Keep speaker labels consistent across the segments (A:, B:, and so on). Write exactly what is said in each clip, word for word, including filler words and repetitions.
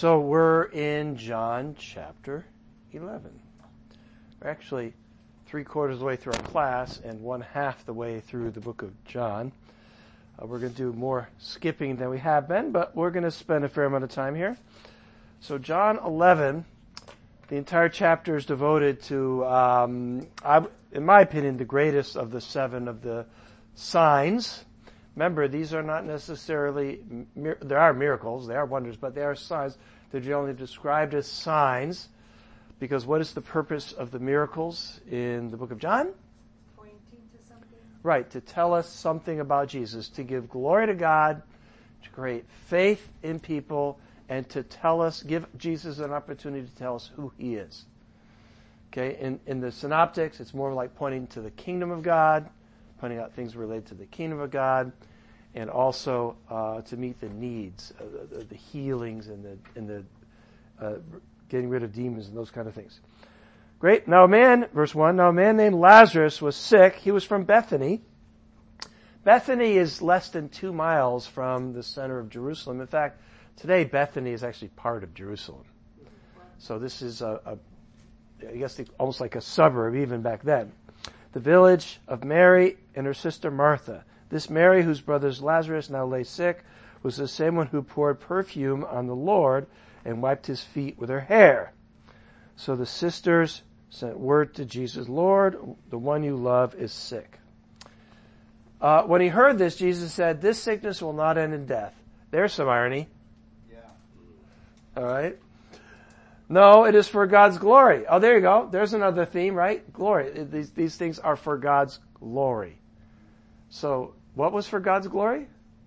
A: So we're in John chapter eleven. We're actually three quarters of the way through our class and one half the way through the book of John. Uh, we're going to do more skipping than we have been, but we're going to spend a fair amount of time here. So John eleven, the entire chapter is devoted to, um, I, in my opinion, the greatest of the seven of the signs. Remember, these are not necessarily, there are miracles, they are wonders, but they are signs. They're generally described as signs, because what is the purpose of the miracles in the book of John?
B: Pointing to something.
A: Right, to tell us something about Jesus, to give glory to God, to create faith in people, and to tell us, give Jesus an opportunity to tell us who he is. Okay, in, in the synoptics, it's more like pointing to the kingdom of God, pointing out things related to the kingdom of God, and also uh, to meet the needs, uh, the, the healings, and the and the uh, getting rid of demons and those kind of things. Great. Now a man, verse one. Now a man named Lazarus was sick. He was from Bethany. Bethany is less than two miles from the center of Jerusalem. In fact, today Bethany is actually part of Jerusalem. So this is a, a I guess almost like a suburb even back then. The village of Mary and her sister Martha. This Mary, whose brother Lazarus now lay sick, was the same one who poured perfume on the Lord and wiped his feet with her hair. So the sisters sent word to Jesus, Lord, the one you love is sick. Uh, when he heard this, Jesus said, this sickness will not end in death. There's some irony.
C: Yeah.
A: All right. No, it is for God's glory. Oh, there you go. There's another theme, right? Glory. These, these things are for God's glory. So, what was for God's glory?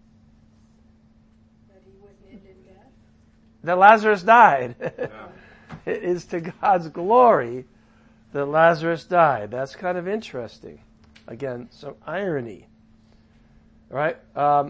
B: That he wouldn't end in death.
A: That Lazarus died.
C: Yeah.
A: It is to God's glory that Lazarus died. That's kind of interesting. Again, some irony. All right? Um,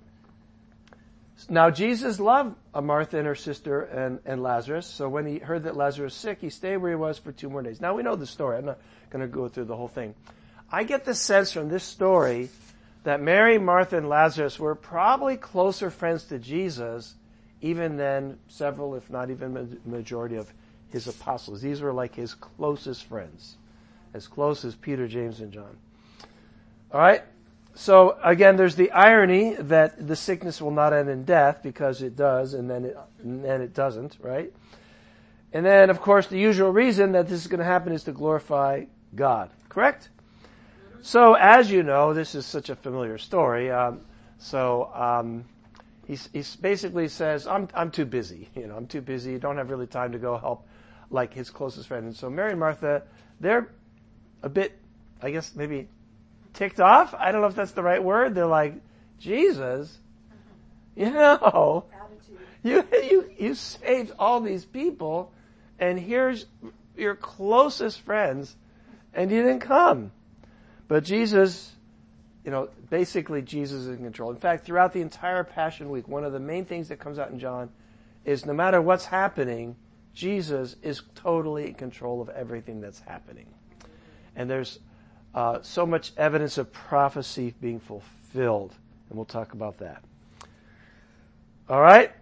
A: Now, Jesus loved Martha and her sister and, and Lazarus, so when he heard that Lazarus was sick, he stayed where he was for two more days. Now, we know the story. I'm not going to go through the whole thing. I get the sense from this story that Mary, Martha, and Lazarus were probably closer friends to Jesus even than several, if not even the majority of his apostles. These were like his closest friends, as close as Peter, James, and John. All right? So again, there's the irony that the sickness will not end in death, because it does, and then it, and then it doesn't, right? And then, of course, the usual reason that this is going to happen is to glorify God. Correct? So, as you know, this is such a familiar story. Um, so um, he he basically says, "I'm I'm too busy. You know, I'm too busy. Don't have really time to go help like his closest friend." And so Mary and Martha, they're a bit, I guess, maybe ticked off. I don't know if that's the right word. They're like, Jesus, you know, you, you, you saved all these people, and here's your closest friends, and you didn't come. But Jesus, you know, basically Jesus is in control. In fact, throughout the entire Passion Week, one of the main things that comes out in John is no matter what's happening, Jesus is totally in control of everything that's happening. And there's Uh, so much evidence of prophecy being fulfilled. And we'll talk about that. All right?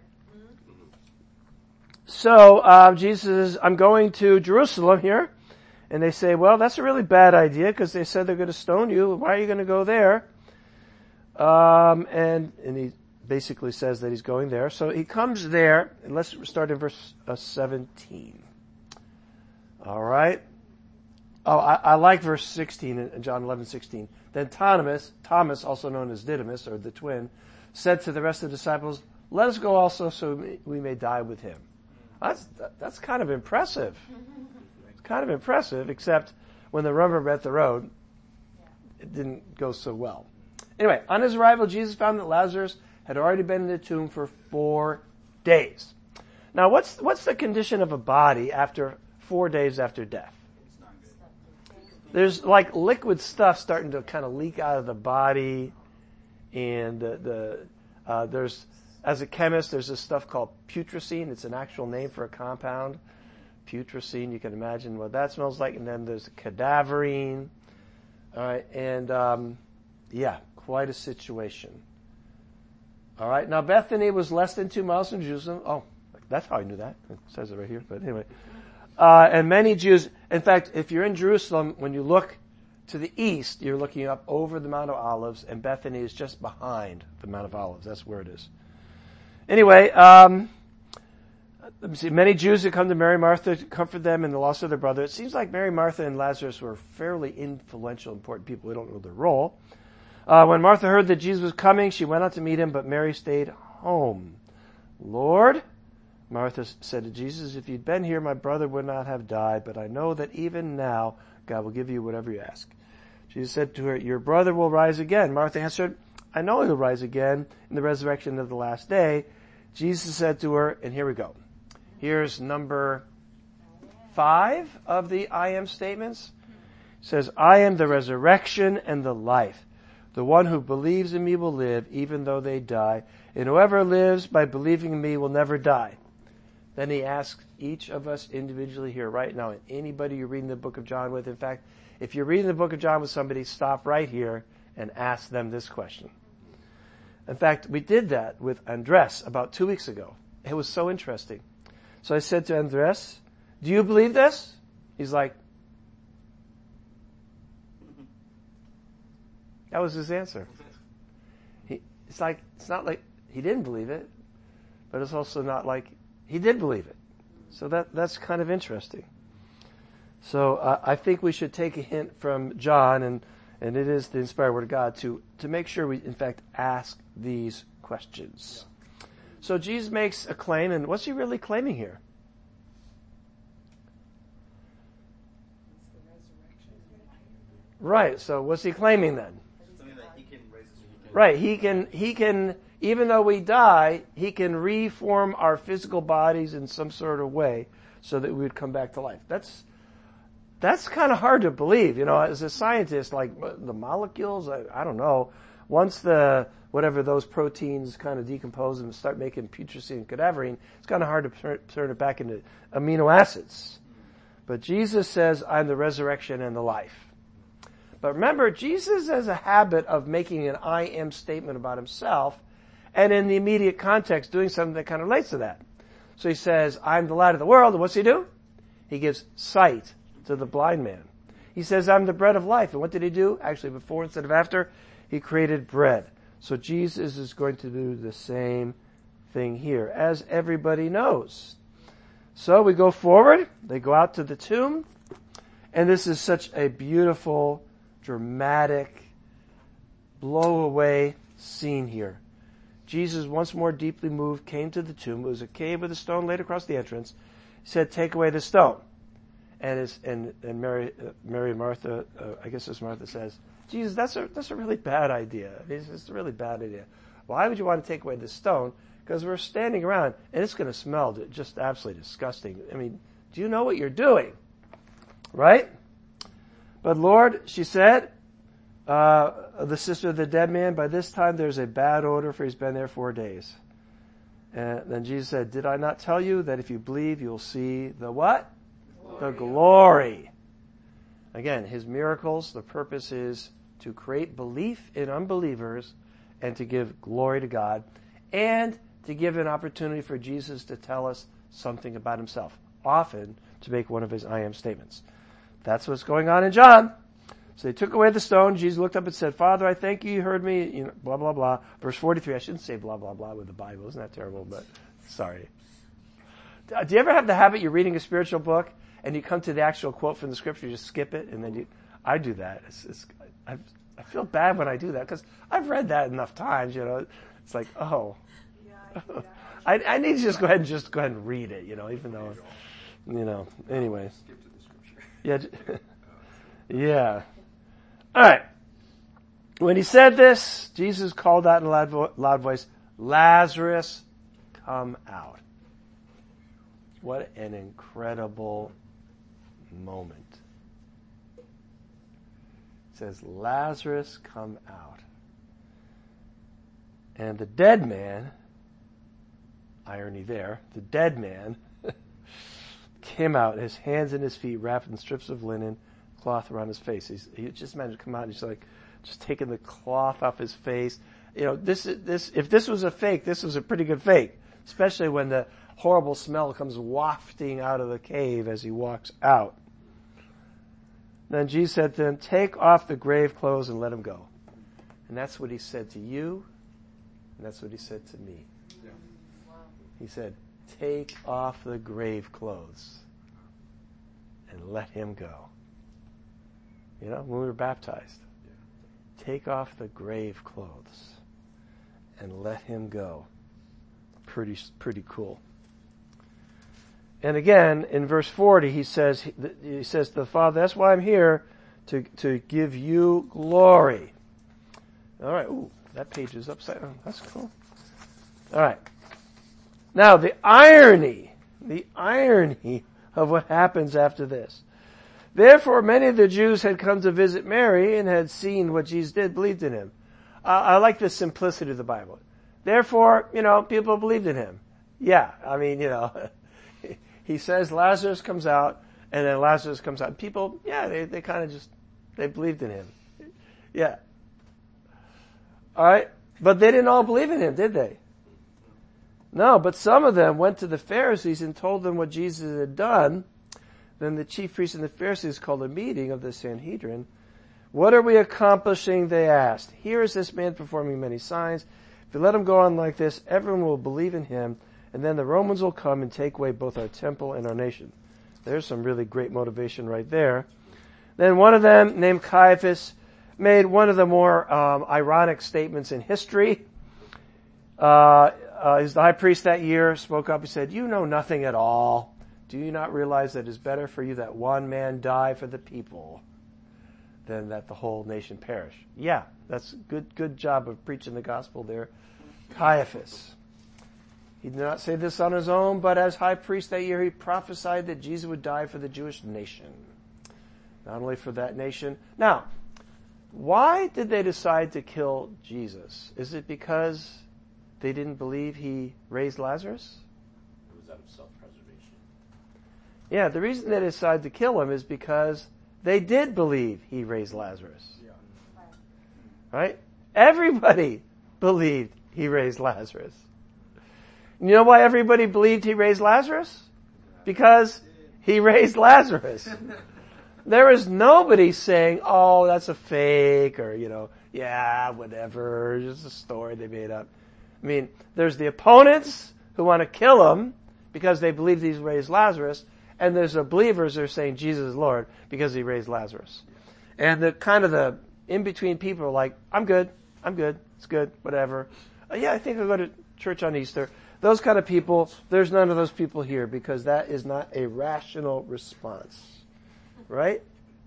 A: So, uh, Jesus says, I'm going to Jerusalem here. And they say, well, that's a really bad idea, because they said they're going to stone you. Why are you going to go there? Um, and, and he basically says that he's going there. So he comes there. And let's start in verse uh, seventeen. All right? Oh, I, I like verse sixteen in John eleven sixteen. Then Thomas, Thomas, also known as Didymus, or the twin, said to the rest of the disciples, let us go also so we may die with him. That's, that's kind of impressive. It's kind of impressive, except when the rubber met the road, it didn't go so well. Anyway, on his arrival, Jesus found that Lazarus had already been in the tomb for four days. Now, what's, what's the condition of a body after four days after death? There's like liquid stuff starting to kind of leak out of the body, and the, the uh, there's, as a chemist, there's this stuff called putrescine. It's an actual name for a compound. Putrescine, you can imagine what that smells like. And then there's cadaverine. All right, and um, yeah, quite a situation. All right, now Bethany was less than two miles from Jerusalem. Oh, That's how I knew that. It says it right here, but anyway. Uh, and many Jews, in fact, if you're in Jerusalem, when you look to the east, you're looking up over the Mount of Olives, and Bethany is just behind the Mount of Olives. That's where it is. Anyway, um, let me see. Many Jews had come to Mary and Martha to comfort them in the loss of their brother. It seems like Mary, Martha, and Lazarus were fairly influential, important people. We don't know their role. Uh, when Martha heard that Jesus was coming, she went out to meet him, but Mary stayed home. Lord, Martha said to Jesus, if you'd been here, my brother would not have died, but I know that even now God will give you whatever you ask. Jesus said to her, your brother will rise again. Martha answered, I know he will rise again in the resurrection of the last day. Jesus said to her, and here we go. Here's number five of the I am statements. It says, I am the resurrection and the life. The one who believes in me will live even though they die, and whoever lives by believing in me will never die. Then he asks each of us individually here right now, and anybody you're reading the book of John with. In fact, if you're reading the book of John with somebody, stop right here and ask them this question. In fact, we did that with Andres about two weeks ago. It was so interesting. So I said to Andres, do you believe this? He's like, that was his answer. He, it's like, it's not like he didn't believe it, but it's also not like he did believe it. So that, that's kind of interesting. So uh, I think we should take a hint from John, and, and it is the inspired word of God, to, to make sure we, in fact, ask these questions. So Jesus makes a claim, and what's he really claiming here? Right, so what's he claiming then?
C: Something that he can raise us.
A: Right, he can, he can, even though we die, he can reform our physical bodies in some sort of way so that we would come back to life. That's, that's kind of hard to believe, you know, as a scientist, like the molecules, I, I don't know. Once the, whatever those proteins kind of decompose and start making putrescine and cadaverine, it's kind of hard to turn, turn it back into amino acids. But Jesus says, I'm the resurrection and the life. But remember, Jesus has a habit of making an I am statement about himself, and in the immediate context, doing something that kind of relates to that. So he says, I'm the light of the world, and what's he do? He gives sight to the blind man. He says, I'm the bread of life, and what did he do? Actually, before instead of after, he created bread. So Jesus is going to do the same thing here, as everybody knows. So we go forward, they go out to the tomb, and this is such a beautiful, dramatic, blow away scene here. Jesus, once more deeply moved, came to the tomb. It was a cave with a stone laid across the entrance. He said, take away the stone. And his, and, and Mary, uh, Mary and Martha, uh, I guess it's Martha, says, Jesus, that's a, that's a really bad idea. It's, it's a really bad idea. Why would you want to take away the stone? Because we're standing around and it's going to smell just absolutely disgusting. I mean, do you know what you're doing? Right? But Lord, she said, uh, the sister of the dead man, by this time there's a bad odor, for he's been there four days. And then Jesus said, did I not tell you that if you believe, you'll see the what? Glory. The glory. Again, his miracles, the purpose is to create belief in unbelievers and to give glory to God and to give an opportunity for Jesus to tell us something about himself, often to make one of his I am statements. That's what's going on in John. So they took away the stone. Jesus looked up and said, Father, I thank you, you heard me, you know, blah, blah, blah. Verse forty-three, I shouldn't say blah, blah, blah with the Bible. Isn't that terrible? But sorry. Do you ever have the habit you're reading a spiritual book and you come to the actual quote from the scripture, you just skip it, and then you, I do that. It's, it's, I, I feel bad when I do that because I've read that enough times, you know. It's like, oh,
B: Yeah, I,
A: I, I need to just go ahead and just go ahead and read it, you know, even though, you know, anyway.
C: Skip to the scripture.
A: Yeah. Yeah. All right. When he said this, Jesus called out in a loud, vo- loud voice, Lazarus, come out. What an incredible moment. It says, Lazarus, come out. And the dead man, irony there, the dead man came out, his hands and his feet wrapped in strips of linen, cloth around his face. He's, he just managed to come out and he's like, just taking the cloth off his face. You know, this, this, if this was a fake, this was a pretty good fake. especially when the horrible smell comes wafting out of the cave as he walks out. Then Jesus said to him, take off the grave clothes and let him go. And that's what he said to you, and that's what he said to me.
C: Yeah.
A: He said, take off the grave clothes and let him go. You know, when we were baptized,
C: Yeah.
A: take off the grave clothes and let him go. Pretty, pretty cool. And again, in verse forty, he says, he says to the Father, that's why I'm here, to, to give you glory. All right. Ooh, that page is upside down. That's cool. All right. Now, the irony, the irony of what happens after this. Therefore, many of the Jews had come to visit Mary and had seen what Jesus did, believed in him. Uh, I like the simplicity of the Bible. Therefore, you know, people believed in him. Yeah, I mean, you know, he says Lazarus comes out, and then Lazarus comes out. People, yeah, they, they kind of just, they believed in him. Yeah. All right? But they didn't all believe in him, did they? No, but some of them went to the Pharisees and told them what Jesus had done. Then the chief priests and the Pharisees called a meeting of the Sanhedrin. What are we accomplishing? They asked. Here is this man performing many signs. If we let him go on like this, everyone will believe in him, and then the Romans will come and take away both our temple and our nation. There's some really great motivation right there. Then one of them, named Caiaphas, made one of the more um, ironic statements in history. Uh, uh, he's the high priest that year, spoke up. He said, you know nothing at all. Do you not realize that it is better for you that one man die for the people than that the whole nation perish? Yeah, that's good, good job of preaching the gospel there. Caiaphas. He did not say this on his own, but as high priest that year, he prophesied that Jesus would die for the Jewish nation. Not only for that nation. Now, why did they decide to kill Jesus? Is it because they didn't believe he raised Lazarus?
C: It was out of self-preservation.
A: Yeah, the reason they decided to kill him is because they did believe he raised Lazarus.
C: Yeah.
A: Right? Everybody believed he raised Lazarus. You know why everybody believed he raised Lazarus? Because he raised Lazarus. There was nobody saying, oh, that's a fake, or, you know, yeah, whatever, just a story they made up. I mean, there's the opponents who want to kill him because they believe he raised Lazarus, and there's the believers who are saying Jesus is Lord because he raised Lazarus. And the kind of the in-between people are like, I'm good, I'm good, it's good, whatever. Uh, yeah, I think I'll go to church on Easter. Those kind of people, there's none of those people here because that is not a rational response. Right?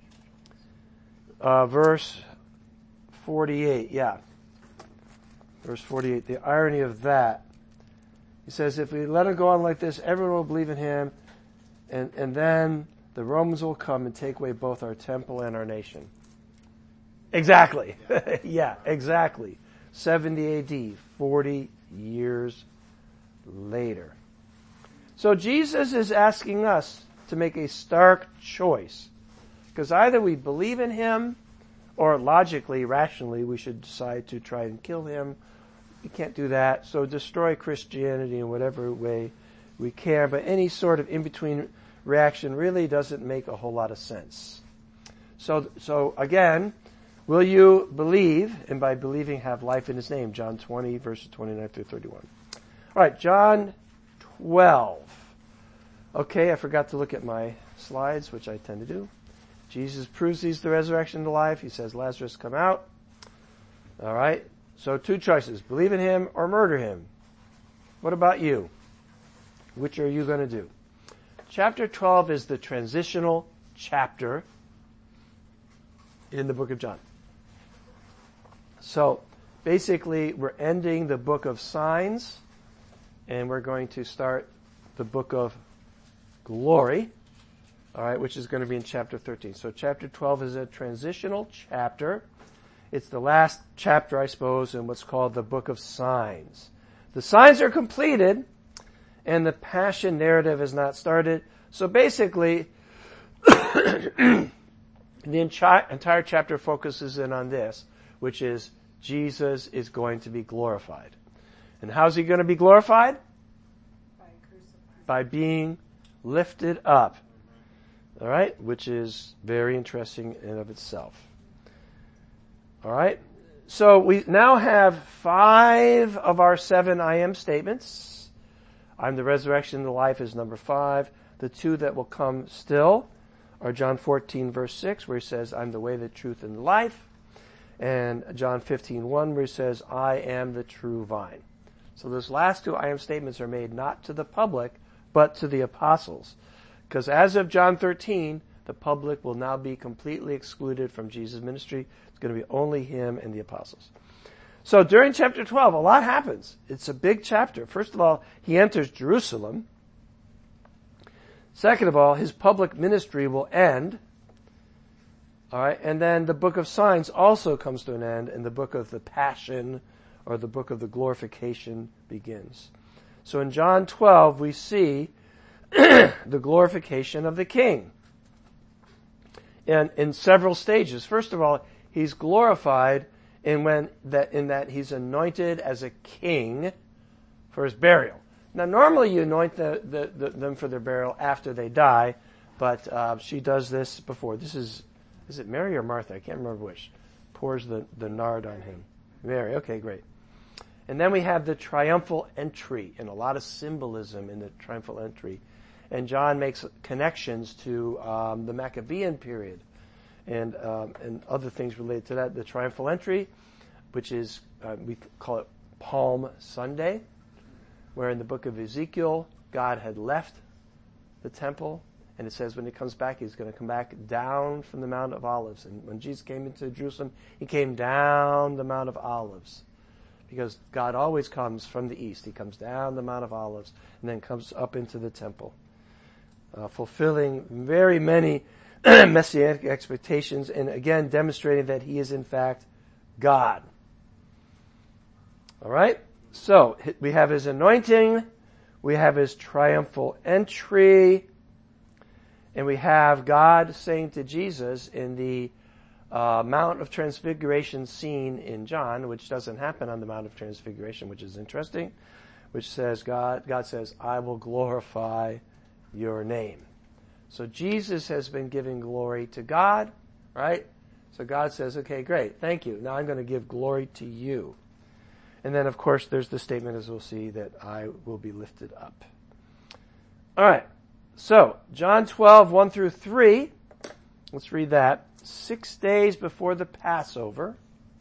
A: Uh, verse forty-eight, yeah. Verse forty-eight, the irony of that. He says, if we let him go on like this, everyone will believe in him, and, and then the Romans will come and take away both our temple and our nation. Exactly. Yeah, exactly. seventy A D, forty years later. So Jesus is asking us to make a stark choice. Because either we believe in him, or logically, rationally, we should decide to try and kill him. We can't do that. So destroy Christianity in whatever way we can. But any sort of in-between reaction really doesn't make a whole lot of sense. So, so again, will you believe, and by believing have life in his name? John twenty, verses twenty-nine through thirty-one. All right, John twelve. Okay, I forgot to look at my slides, which I tend to do. Jesus proves he's the resurrection and the life. He says, Lazarus, come out. All right, so two choices, believe in him or murder him. What about you? Which are you going to do? Chapter twelve is the transitional chapter in the book of John. So basically, we're ending the book of signs, and we're going to start the book of glory, all right, which is going to be in chapter thirteen. So chapter twelve is a transitional chapter. It's the last chapter, I suppose, in what's called the book of signs. The signs are completed, and the passion narrative has not started. So basically, the entire chapter focuses in on this, which is Jesus is going to be glorified. And how's he going to be glorified?
B: crucified.
A: By being lifted up. All right? Which is very interesting in of itself. All right? So we now have five of our seven I am statements. I'm the resurrection and the life is number five. The two that will come still are John fourteen verse six, where he says, I'm the way, the truth, and the life. And John fifteen one, where he says, I am the true vine. So those last two I am statements are made not to the public, but to the apostles. Because as of John thirteen, the public will now be completely excluded from Jesus' ministry. It's going to be only him and the apostles. So during chapter twelve, a lot happens. It's a big chapter. First of all, he enters Jerusalem. Second of all, his public ministry will end. All right, and then the book of signs also comes to an end, and the book of the passion or the book of the glorification begins. So in John twelve, we see the glorification of the King. And in several stages. First of all, he's glorified in when that in that he's anointed as a king for his burial. Now, normally you anoint the, the, the, them for their burial after they die, but uh, she does this before. This is, is it Mary or Martha? I can't remember which. Pours the, the nard on him. Mary, okay, great. And then we have the triumphal entry, and a lot of symbolism in the triumphal entry. And John makes connections to um, the Maccabean period and um, and other things related to that. The triumphal entry, which is, uh, we call it Palm Sunday, where in the book of Ezekiel, God had left the temple, and it says when he comes back, he's going to come back down from the Mount of Olives. And when Jesus came into Jerusalem, he came down the Mount of Olives, because God always comes from the east. He comes down the Mount of Olives and then comes up into the temple, uh, fulfilling very many messianic expectations, and again demonstrating that he is in fact God. All right? So, we have his anointing, we have his triumphal entry, and we have God saying to Jesus in the uh, Mount of Transfiguration scene in John, which doesn't happen on the Mount of Transfiguration, which is interesting, which says, God, God says, I will glorify your name. So Jesus has been giving glory to God, right? So God says, okay, great, thank you. Now I'm going to give glory to you. And then, of course, there's the statement, as we'll see, that I will be lifted up. All right. So, John twelve, one through three. Let's read that. Six days before the Passover.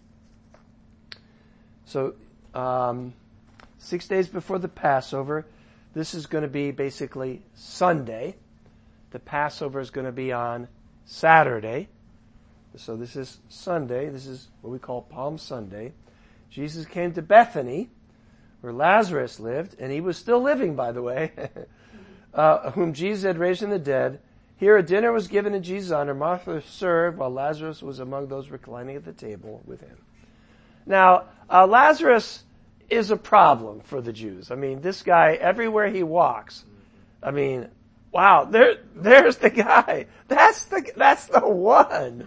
A: So, um, six days before the Passover. This is going to be basically Sunday. The Passover is going to be on Saturday. So this is Sunday. This is what we call Palm Sunday. Jesus came to Bethany, where Lazarus lived, and he was still living, by the way, uh, whom Jesus had raised from the dead. Here a dinner was given in Jesus' honor. Martha served, while Lazarus was among those reclining at the table with him. Now, uh, Lazarus is a problem for the Jews. I mean, this guy, everywhere he walks, I mean, wow, there, there's the guy. That's the, that's the one.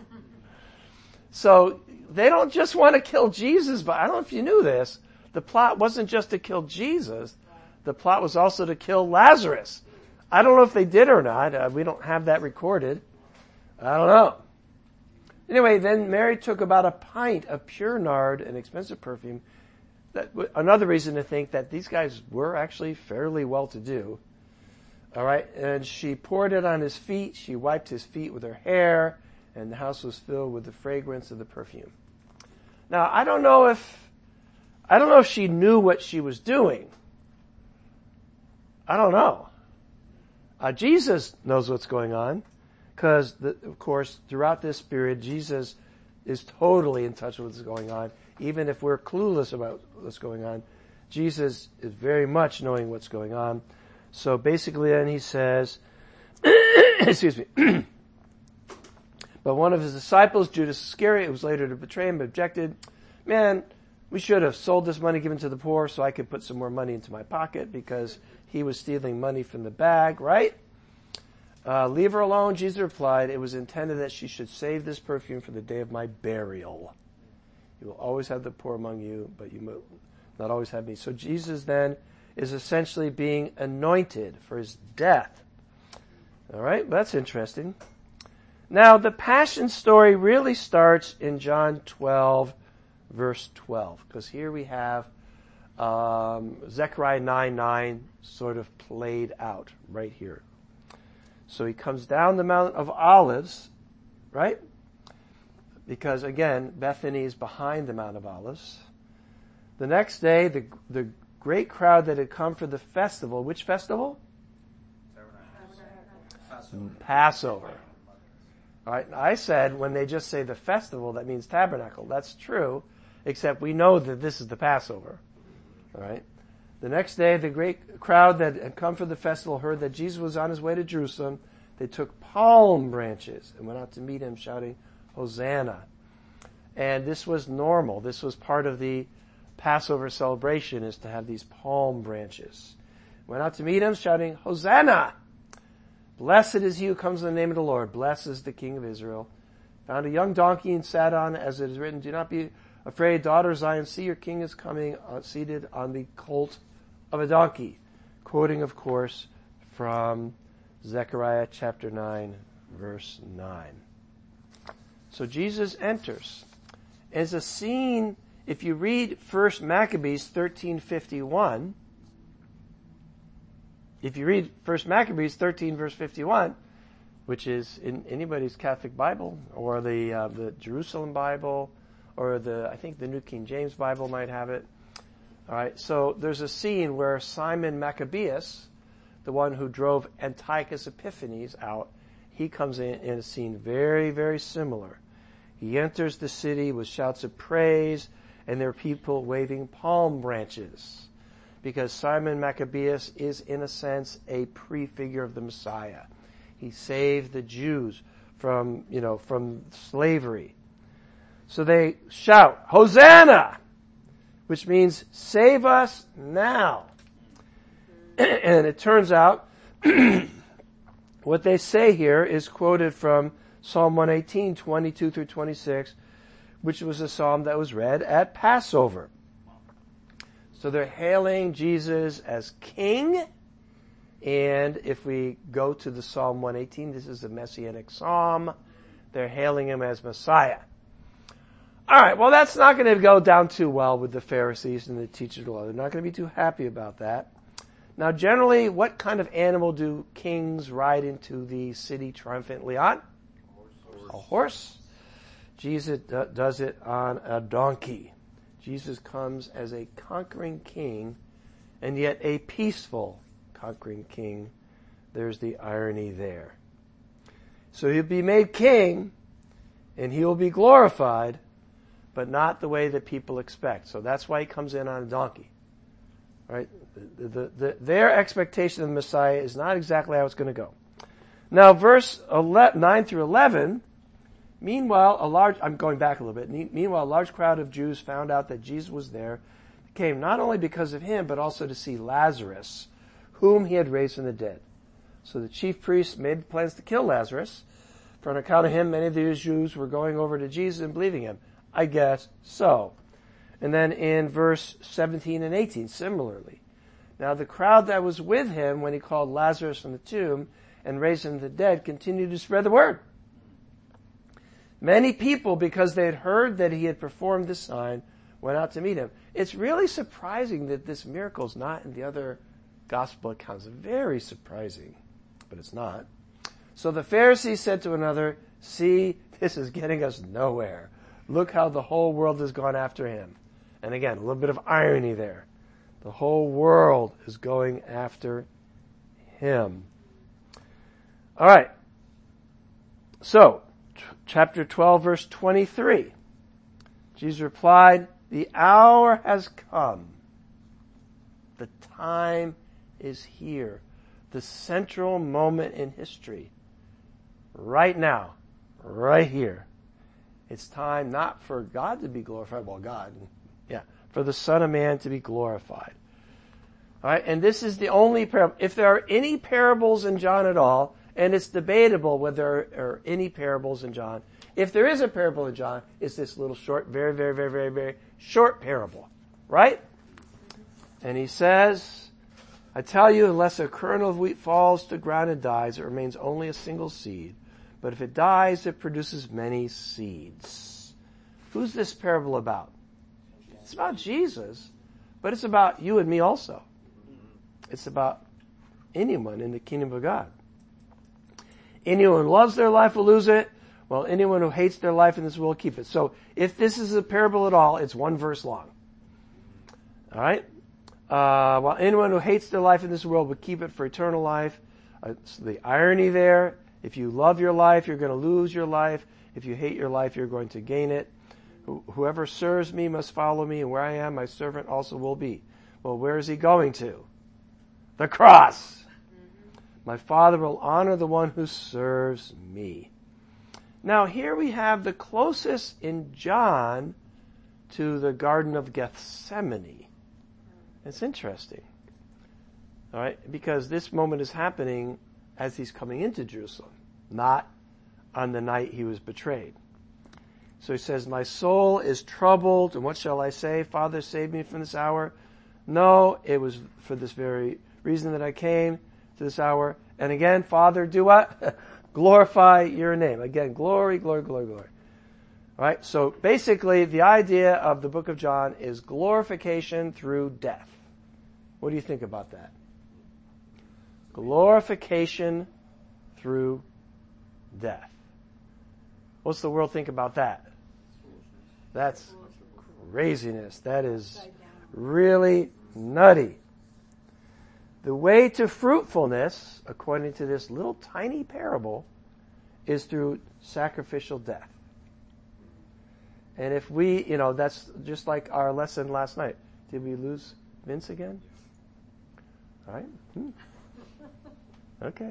A: So, they don't just want to kill Jesus, but I don't know if you knew this. The plot wasn't just to kill Jesus. The plot was also to kill Lazarus. I don't know if they did or not. Uh, we don't have that recorded. I don't know. Anyway, then Mary took about a pint of pure nard, an expensive perfume. That, another reason to think that these guys were actually fairly well-to-do. All right, and she poured it on his feet. She wiped his feet with her hair, and the house was filled with the fragrance of the perfume. Now, I don't know if, I don't know if she knew what she was doing. I don't know. Uh, Jesus knows what's going on, because, of course, throughout this period, Jesus is totally in touch with what's going on. Even if we're clueless about what's going on, Jesus is very much knowing what's going on. So basically then he says, excuse me, but one of his disciples, Judas Iscariot, who was later to betray him, objected, man, we should have sold this money given to the poor so I could put some more money into my pocket, because he was stealing money from the bag, right? Uh, leave her alone, Jesus replied, it was intended that she should save this perfume for the day of my burial. You will always have the poor among you, but you will not always have me. So Jesus then is essentially being anointed for his death. All right, that's interesting. Now, the Passion story really starts in John twelve, verse twelve, because here we have um, Zechariah nine nine sort of played out right here. So he comes down the Mount of Olives, right? Because, again, Bethany is behind the Mount of Olives. The next day, the the great crowd that had come for the festival, which festival? Passover. Passover. All right, I said when they just say the festival, that means tabernacle. That's true, except we know that this is the Passover. All right. The next day, the great crowd that had come for the festival heard that Jesus was on his way to Jerusalem. They took palm branches and went out to meet him, shouting, Hosanna. And this was normal. This was part of the Passover celebration, is to have these palm branches. Went out to meet him, shouting, Hosanna! Blessed is he who comes in the name of the Lord. Blessed is the King of Israel. Found a young donkey and sat on, as it is written, do not be afraid, daughter of Zion. See, your king is coming, uh, seated on the colt of a donkey. Quoting, of course, from Zechariah chapter nine, verse nine. So Jesus enters. As a scene, if you read First Maccabees thirteen fifty-one, if you read First Maccabees thirteen verse fifty-one, which is in anybody's Catholic Bible, or the uh, the Jerusalem Bible, or the I think the New King James Bible might have it. All right, so there's a scene where Simon Maccabeus, the one who drove Antiochus Epiphanes out, he comes in in a scene very, very similar. He enters the city with shouts of praise, and there are people waving palm branches, because Simon Maccabeus is, in a sense, a prefigure of the Messiah. He saved the Jews from, you know, from slavery. So they shout, Hosanna! Which means, save us now. And it turns out, what they say here is quoted from Psalm one eighteen, twenty-two through twenty-six, which was a psalm that was read at Passover. So they're hailing Jesus as king. And if we go to the Psalm one eighteen, this is a messianic psalm. They're hailing him as Messiah. All right, well, that's not going to go down too well with the Pharisees and the teachers of the law. They're not going to be too happy about that. Now, generally, what kind of animal do kings ride into the city triumphantly on? Horse. A horse. Jesus d- does it on a donkey. Jesus comes as a conquering king, and yet a peaceful conquering king. There's the irony there. So he'll be made king, and he will be glorified, but not the way that people expect. So that's why he comes in on a donkey. Right? The, the, the, their expectation of the Messiah is not exactly how it's going to go. Now, verse eleven, nine through eleven, meanwhile, a large, I'm going back a little bit. Meanwhile, a large crowd of Jews found out that Jesus was there, came not only because of him, but also to see Lazarus, whom he had raised from the dead. So the chief priests made plans to kill Lazarus. For on account of him, many of these Jews were going over to Jesus and believing him. I guess so. And then in verse seventeen and eighteen, similarly. Now the crowd that was with him when he called Lazarus from the tomb and raised him from the dead continued to spread the word. Many people, because they had heard that he had performed this sign, went out to meet him. It's really surprising that this miracle is not in the other gospel accounts. Very surprising, but it's not. So the Pharisees said to another, see, this is getting us nowhere. Look how the whole world has gone after him. And again, a little bit of irony there. The whole world is going after him. All right. So, t- chapter twelve, verse twenty-three. Jesus replied, the hour has come. The time is here. The central moment in history. Right now. Right here. It's time not for God to be glorified. Well, God, yeah, for the Son of Man to be glorified. All right, and this is the only parable. If there are any parables in John at all, and it's debatable whether there are any parables in John, if there is a parable in John, it's this little short, very, very, very, very, very short parable, right? And he says, I tell you, unless a kernel of wheat falls to the ground and dies, it remains only a single seed. But if it dies, it produces many seeds. Who's this parable about? It's about Jesus, but it's about you and me also. It's about anyone in the kingdom of God. Anyone who loves their life will lose it, while anyone who hates their life in this world will keep it. So if this is a parable at all, it's one verse long. All right? Uh, while anyone who hates their life in this world will keep it for eternal life. Uh, so the irony there, if you love your life, you're going to lose your life. If you hate your life, you're going to gain it. Wh- whoever serves me must follow me, and where I am, my servant also will be. Well, where is he going to? The cross. Mm-hmm. My Father will honor the one who serves me. Now here we have the closest in John to the Garden of Gethsemane. It's interesting. All right, because this moment is happening as he's coming into Jerusalem, not on the night he was betrayed. So he says, my soul is troubled, and what shall I say? Father, save me from this hour. No, it was for this very reason that I came to this hour. And again, Father, do what? Glorify your name. Again, glory, glory, glory, glory. All right, so basically the idea of the book of John is glorification through death. What do you think about that? Glorification through death. What's the world think about that? That's craziness. That is really nutty. The way to fruitfulness, according to this little tiny parable, is through sacrificial death. And if we, you know, that's just like our lesson last night. Did we lose Vince again? All right. Hmm. Okay.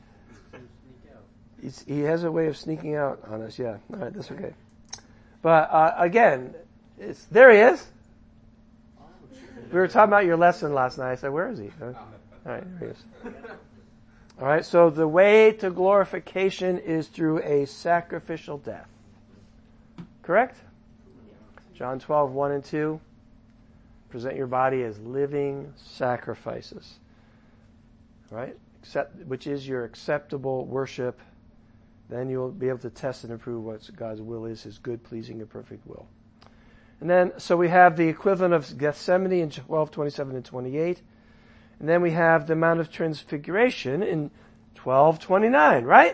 A: He's, he has a way of sneaking out on us, yeah. All right, that's okay. But uh, again, it's, there he is. We were talking about your lesson last night. I said, where is he? Huh? All right, there he is. All right, so the way to glorification is through a sacrificial death. Correct? John twelve, one and two. Present your body as living sacrifices. Right? Accept, which is your acceptable worship. Then you'll be able to test and approve what God's will is, his good, pleasing, and perfect will. And then, so we have the equivalent of Gethsemane in twelve, twenty-seven, and twenty-eight. And then we have the Mount of Transfiguration in twelve, twenty-nine, right?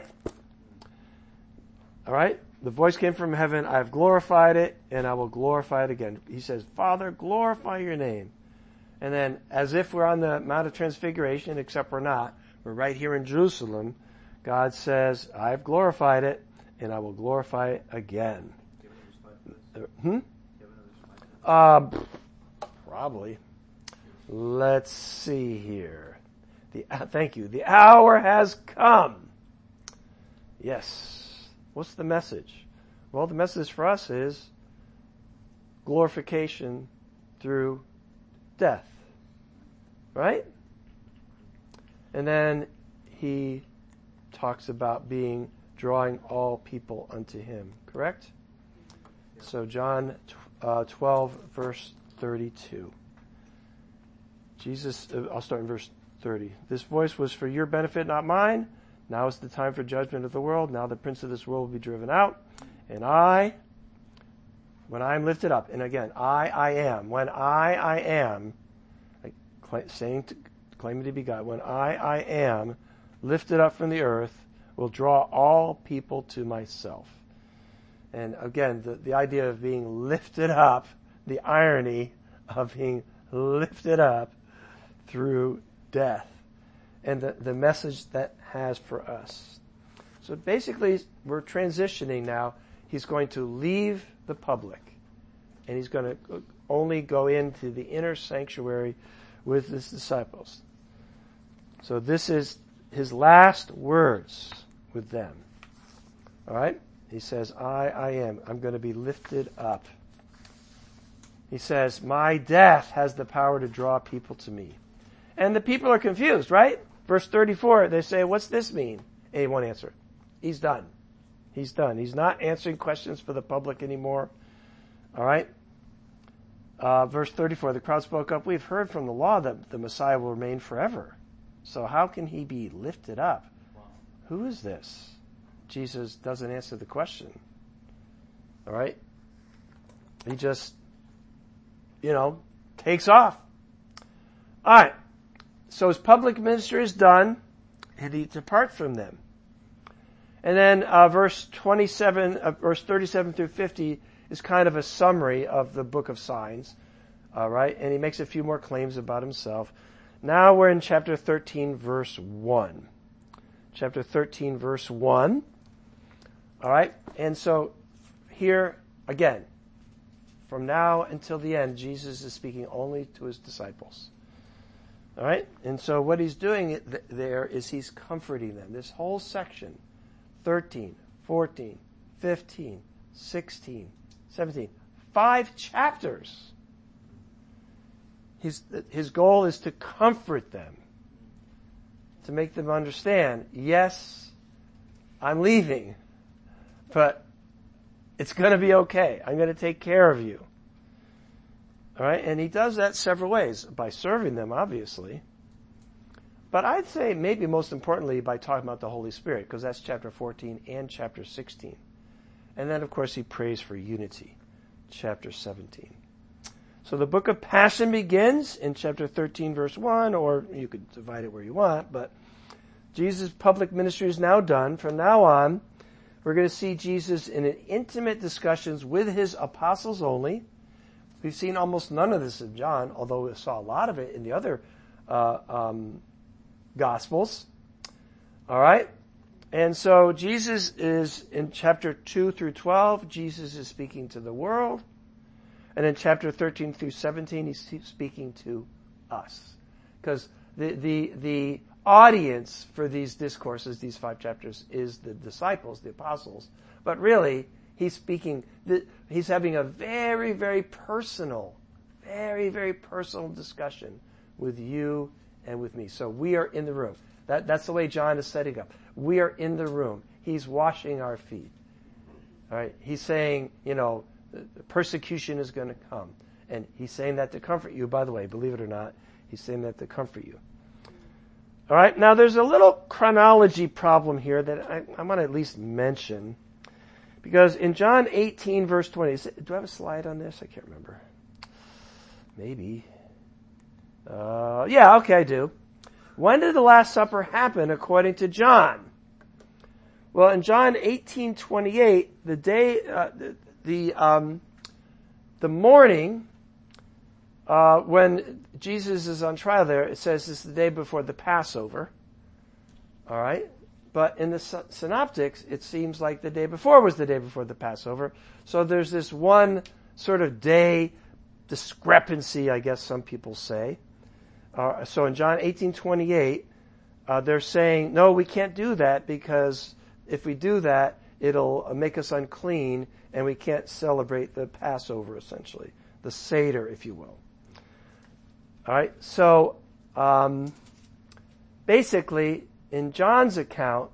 A: All right? The voice came from heaven, I have glorified it, and I will glorify it again. He says, Father, glorify your name. And then, as if we're on the Mount of Transfiguration, except we're not, we're right here in Jerusalem, God says, I have glorified it, and I will glorify it again. Hmm? Uh, probably. Let's see here. The, uh, thank you. The hour has come. Yes. What's the message? Well, the message for us is glorification through death. Right? And then he talks about being, drawing all people unto him. Correct? So John uh, twelve, verse thirty-two. Jesus, uh, I'll start in verse thirty. This voice was for your benefit, not mine. Now is the time for judgment of the world. Now the prince of this world will be driven out. And I, when I am lifted up, and again, I, I am. When I, I am, like saying, to, claiming to be God, when I, I am lifted up from the earth, will draw all people to myself. And again, the, the idea of being lifted up, the irony of being lifted up through death, and the, the message that has for us. So basically, we're transitioning now. He's going to leave the public, and he's going to only go into the inner sanctuary with his disciples. So this is his last words with them. All right? He says, I, I am. I'm going to be lifted up. He says, my death has the power to draw people to me. And the people are confused, right? Verse thirty-four, they say, what's this mean? And he won't answer it. He's done. He's done. He's not answering questions for the public anymore. All right? Uh, verse thirty-four, the crowd spoke up, we've heard from the law that the Messiah will remain forever. So how can he be lifted up?
C: Wow.
A: Who is this? Jesus doesn't answer the question. All right? He just, you know, takes off. All right. So his public ministry is done, and he departs from them. And then uh, verse twenty-seven, uh, verse thirty-seven through fifty is kind of a summary of the book of signs. All right? And he makes a few more claims about himself. Now we're in chapter thirteen, verse one. Chapter thirteen, verse one. All right? And so here, again, from now until the end, Jesus is speaking only to his disciples. All right? And so what he's doing there is he's comforting them. This whole section, thirteen, fourteen, fifteen, sixteen, seventeen, five chapters. His, his goal is to comfort them, to make them understand, yes, I'm leaving, but it's going to be okay. I'm going to take care of you. All right? And he does that several ways. By serving them, obviously. But I'd say maybe most importantly by talking about the Holy Spirit, because that's chapter fourteen and chapter sixteen. And then, of course, he prays for unity, chapter seventeen. So the book of Passion begins in chapter thirteen, verse one, or you could divide it where you want, but Jesus' public ministry is now done. From now on, we're going to see Jesus in an intimate discussions with his apostles only. We've seen almost none of this in John, although we saw a lot of it in the other uh, um, Gospels. All right? And so Jesus is, in chapter two through twelve, Jesus is speaking to the world. And in chapter thirteen through seventeen, he's speaking to us. Because the, the, the audience for these discourses, these five chapters, is the disciples, the apostles. But really, he's speaking, he's having a very, very personal, very, very personal discussion with you and with me. So we are in the room. That, that's the way John is setting up. We are in the room. He's washing our feet. All right? He's saying, you know, persecution is going to come. And he's saying that to comfort you, by the way, believe it or not. He's saying that to comfort you. All right, now there's a little chronology problem here that I, I want to at least mention. Because in John eighteen, verse twenty, is it, do I have a slide on this? I can't remember. Maybe. Uh, yeah, okay, I do. When did the Last Supper happen according to John? Well, in John eighteen twenty-eight, the day, uh, the, the, um, the morning, uh, when Jesus is on trial there, it says it's the day before the Passover. All right? But in the synoptics, it seems like the day before was the day before the Passover. So there's this one sort of day discrepancy, I guess some people say. Uh, so in John eighteen twenty-eight, uh, they're saying, no, we can't do that because if we do that, it'll make us unclean and we can't celebrate the Passover, essentially. The Seder, if you will. All right, so um, basically, in John's account,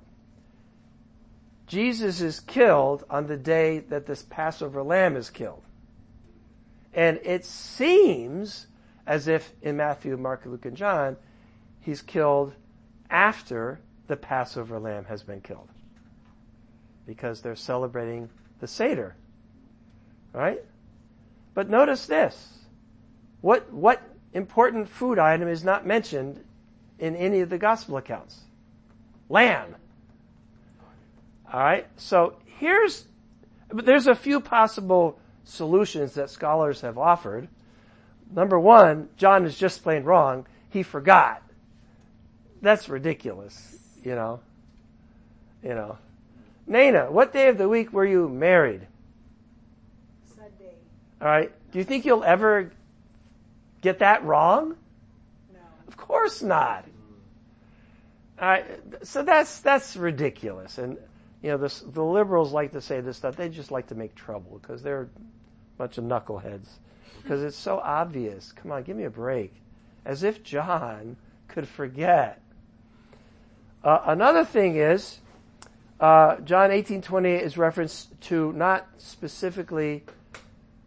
A: Jesus is killed on the day that this Passover lamb is killed. And it seems as if in Matthew, Mark, Luke, and John, he's killed after the Passover lamb has been killed. Because they're celebrating the Seder. Right? But notice this. What, what important food item is not mentioned in any of the gospel accounts? Lamb. All right? So here's, but there's a few possible solutions that scholars have offered. Number one, John is just plain wrong. He forgot. That's ridiculous, you know. You know. Nana, what day of the week were you married?
B: Sunday.
A: All right. Do you think you'll ever get that wrong?
B: No.
A: Of course not. All right. So that's that's ridiculous. And you know, the the liberals like to say this stuff. They just like to make trouble because they're a bunch of knuckleheads. Because it's so obvious. Come on, give me a break. As if John could forget. Uh, another thing is, uh, John eighteen twenty-eight is reference to not specifically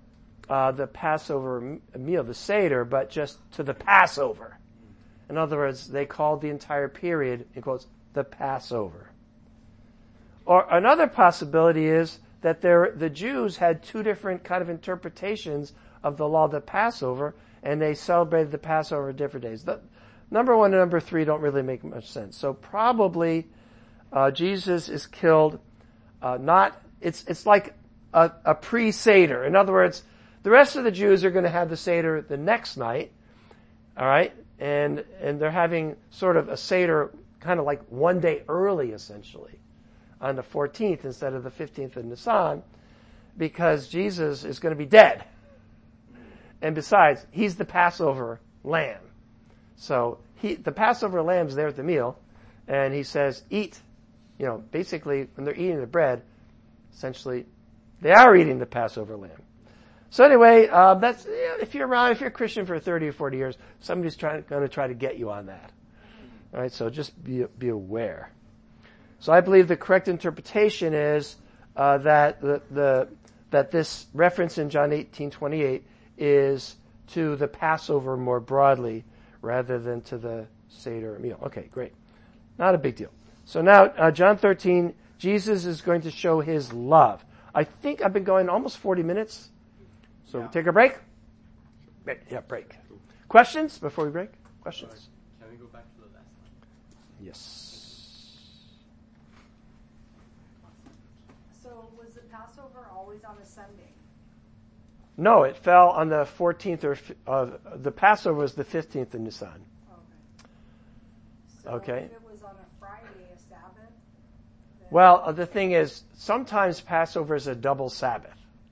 A: uh, the Passover m- meal, the Seder, but just to the Passover. In other words, they called the entire period, in quotes, the Passover. Or another possibility is that there, the Jews had two different kind of interpretations of the law of the Passover, and they celebrated the Passover different days. The, number one and number three don't really make much sense. So probably uh, Jesus is killed, uh, not, it's it's like a, a pre-Seder. In other words, the rest of the Jews are going to have the Seder the next night, all right? And and they're having sort of a Seder kind of like one day early, essentially, on the fourteenth instead of the fifteenth of Nisan, because Jesus is going to be dead. And besides, he's the Passover lamb. So he, the Passover lamb's there at the meal, and he says, eat. You know, basically, when they're eating the bread, essentially, they are eating the Passover lamb. So anyway, uh, that's, you know, if you're around, if you're a Christian for thirty or forty years, somebody's trying, going to try to get you on that. All right, so just be, be aware. So I believe the correct interpretation is, uh, that the, the, that this reference in John eighteen twenty-eight is to the Passover more broadly rather than to the Seder meal. Okay, great. Not a big deal. So now, uh, John thirteen, Jesus is going to show his love. I think I've been going almost forty minutes. So yeah. Take a break? Yeah, break. Questions before we break? Questions?
C: Can we go back to the last one?
A: Yes.
B: So was the Passover always on a Sunday?
A: No, it fell on the fourteenth or uh, the Passover was the fifteenth of Nisan.
B: Okay. So
A: Okay.
B: if it was on a Friday, a Sabbath? then-
A: Well, uh, the thing is, sometimes Passover is a double Sabbath.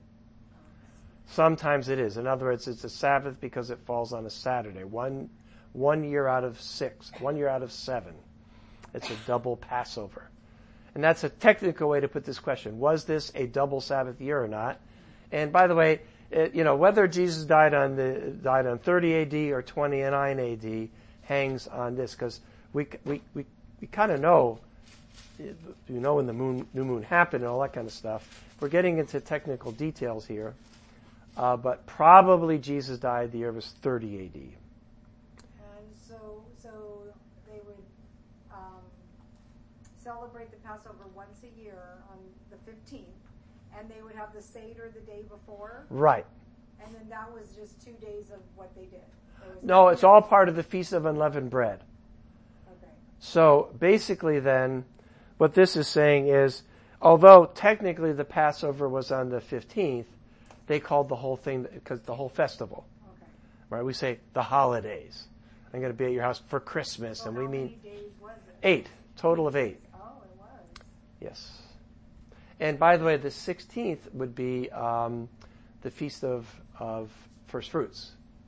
A: Sometimes it is. In other words, it's a Sabbath because it falls on a Saturday. One, one year out of six, one year out of seven. It's a double Passover. And that's a technical way to put this question. Was this a double Sabbath year or not? And by the way, it, you know, whether Jesus died on the, died on thirty A D or twenty-nine A D hangs on this, because we, we, we, we kind of know, you know, when the moon, new moon happened and all that kind of stuff. We're getting into technical details here. Uh, but probably Jesus died, the year was thirty A D.
B: And so, so they would um, celebrate the Passover once a year on the fifteenth, and they would have the Seder the day before,
A: Right.
B: and then that was just two days of what they did. There was
A: No,
B: nothing
A: it's all
B: else.
A: part of the Feast of Unleavened Bread.
B: Okay.
A: So basically then, what this is saying is, although technically the Passover was on the fifteenth, they called the whole thing, because the whole festival,
B: Okay.
A: right? We say the holidays. I'm going to be at your house for Christmas,
B: So
A: and
B: how
A: we mean
B: many days was it?
A: eight, total of eight.
B: Oh, it was.
A: Yes. And by the way, the sixteenth would be um, the Feast of, of First Fruits.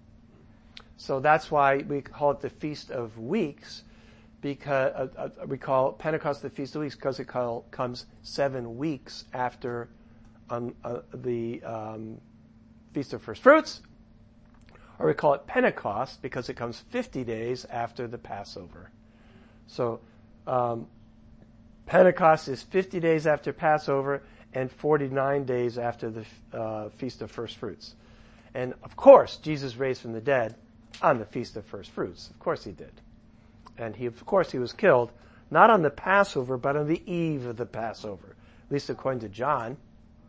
A: So that's why we call it the Feast of Weeks, because uh, uh, we call Pentecost the Feast of Weeks because it call, comes seven weeks after um, uh, the um, Feast of First Fruits. Or we call it Pentecost because it comes fifty days after the Passover. So um, Pentecost is fifty days after Passover and forty-nine days after the uh, Feast of First Fruits. And of course, Jesus raised from the dead on the Feast of First Fruits. Of course he did. And he, of course, he was killed, not on the Passover, but on the eve of the Passover, at least according to John.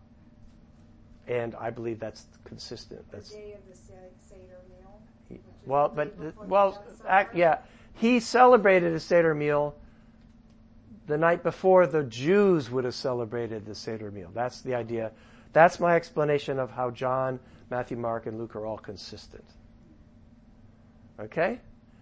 A: And I believe that's consistent. That's
B: The day of the Se- Seder meal. which is
A: well,
B: the
A: but
B: day before the
A: well,
B: Passover.
A: ac- yeah, he celebrated a Seder meal the night before the Jews would have celebrated the Seder meal. That's the idea. That's my explanation of how John, Matthew, Mark, and Luke are all consistent. Okay?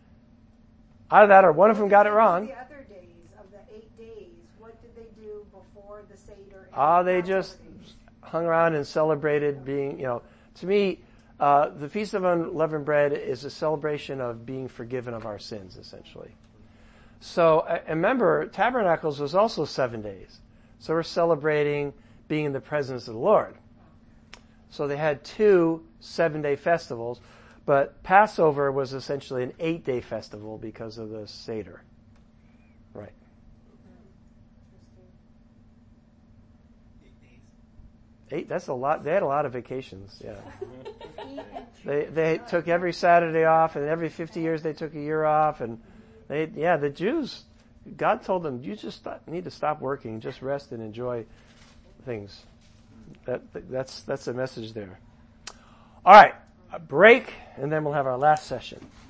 A: Out of that, or one of them got it wrong.
B: The other days of the eight days, what did they do before the Seder? and
A: Ah,
B: the
A: they
B: Passover
A: just
B: days?
A: hung around and celebrated being, you know, to me, uh, the Feast of Unleavened Bread is a celebration of being forgiven of our sins, essentially. So, uh, and remember, Tabernacles was also seven days. So we're celebrating being in the presence of the Lord. So they had two seven-day festivals, but Passover was essentially an eight-day festival because of the Seder. Right.
C: Eight days.
A: Eight, that's a lot. They had a lot of vacations, yeah. They they took every Saturday off, and every fifty years they took a year off, and they, yeah, the Jews, God told them, you just stop, need to stop working, just rest and enjoy things. That that's that's the message there. All right, a break, and then we'll have our last session.